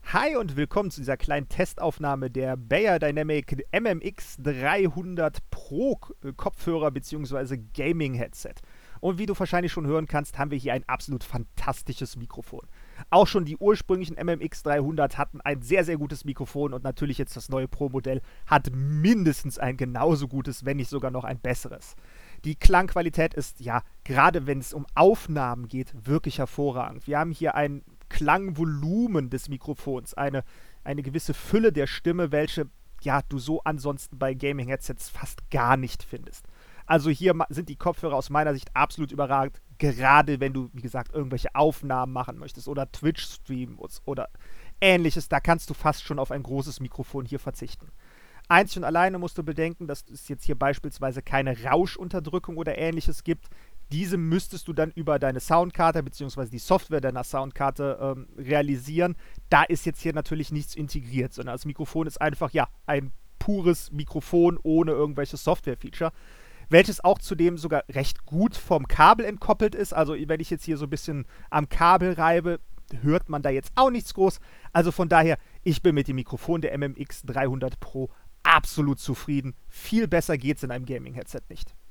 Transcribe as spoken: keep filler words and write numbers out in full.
Hi und willkommen zu dieser kleinen Testaufnahme der Beyerdynamic M M X dreihundert Pro K- Kopfhörer bzw. Gaming-Headset. Und wie du wahrscheinlich schon hören kannst, haben wir hier ein absolut fantastisches Mikrofon. Auch schon die ursprünglichen M M X dreihundert hatten ein sehr, sehr gutes Mikrofon und natürlich jetzt das neue Pro-Modell hat mindestens ein genauso gutes, wenn nicht sogar noch ein besseres. Die Klangqualität ist, ja, gerade wenn es um Aufnahmen geht, wirklich hervorragend. Wir haben hier ein Klangvolumen des Mikrofons, eine, eine gewisse Fülle der Stimme, welche ja, du so ansonsten bei Gaming-Headsets fast gar nicht findest. Also hier sind die Kopfhörer aus meiner Sicht absolut überragend, gerade wenn du, wie gesagt, irgendwelche Aufnahmen machen möchtest oder Twitch streamen musst oder ähnliches, da kannst du fast schon auf ein großes Mikrofon hier verzichten. Einzig und alleine musst du bedenken, dass es jetzt hier beispielsweise keine Rauschunterdrückung oder ähnliches gibt. Diese müsstest du dann über deine Soundkarte bzw. die Software deiner Soundkarte ähm, realisieren. Da ist jetzt hier natürlich nichts integriert, sondern das Mikrofon ist einfach, ja, ein pures Mikrofon ohne irgendwelche Software-Feature, welches auch zudem sogar recht gut vom Kabel entkoppelt ist. Also wenn ich jetzt hier so ein bisschen am Kabel reibe, hört man da jetzt auch nichts groß. Also von daher, ich bin mit dem Mikrofon der M M X dreihundert Pro absolut zufrieden. Viel besser geht's in einem Gaming-Headset nicht.